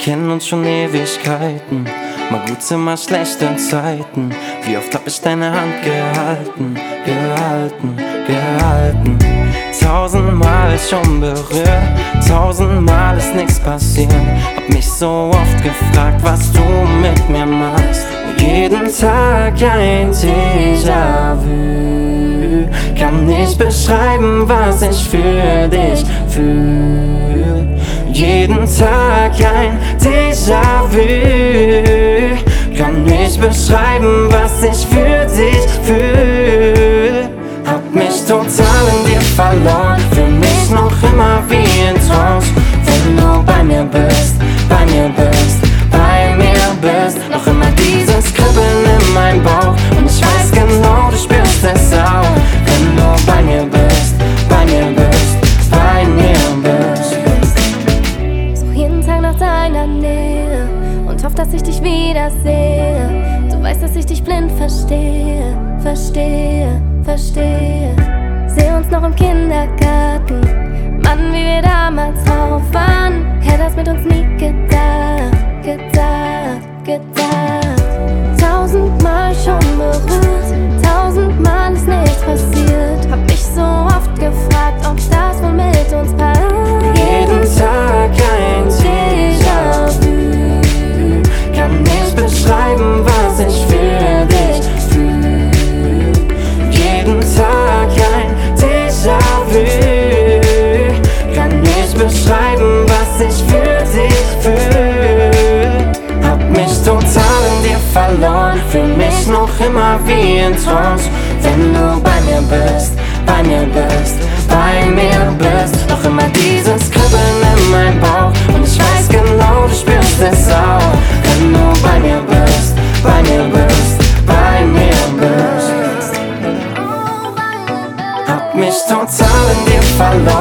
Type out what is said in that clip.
kennen uns schon Ewigkeiten, mal gute, mal schlechte Zeiten. Wie oft hab ich deine Hand gehalten, gehalten, gehalten. 1000-mal schon berührt, 1000-mal ist nichts passiert. Hab mich so oft gefragt, was du mit mir machst. Und jeden Tag ein Déjà-vu. Kann nicht beschreiben, was ich für dich fühl. Jeden Tag ein Déjà-vu. Kann nicht beschreiben, was ich für dich fühl. Hab mich total in dir verloren, fühl mich noch immer wie in Trance. Wenn du bei mir bist, bei mir bist, bei mir bist. Noch immer dieses Kribbeln in meinem Bauch. Und ich weiß genau, du spürst es auch. Wenn du bei mir bist, bei mir bist, bei mir bist. Such jeden Tag nach deiner Nähe und hoff, dass ich dich wiedersehe. Du weißt, dass ich dich blind verstehe, verstehe, verstehe. Seh uns noch im Kindergarten, Mann, wie wir damals drauf waren. Hätte das mit uns nie gedacht, gedacht, gedacht. 1000-mal schon berührt, 1000-mal ist nichts passiert. Hab mich so oft gefragt, ob das wohl mit uns passt. Jeden Tag ein Déjà-vu. Kann nicht beschreiben, was ich für dich fühl. Jeden Tag ein Déjà-vu. Kann nicht beschreiben, was ich für dich fühl. Hab mich total in dir verloren, fühl mich noch immer wie in Trance. Wenn du bei mir bist, bei mir bist, bei mir bist. Noch immer dieses Kribbeln in meinem Bauch. Und ich weiß genau, du spürst es auch. Wenn du bei mir bist, bei mir bist, bei mir bist. Hab mich total in dir verloren.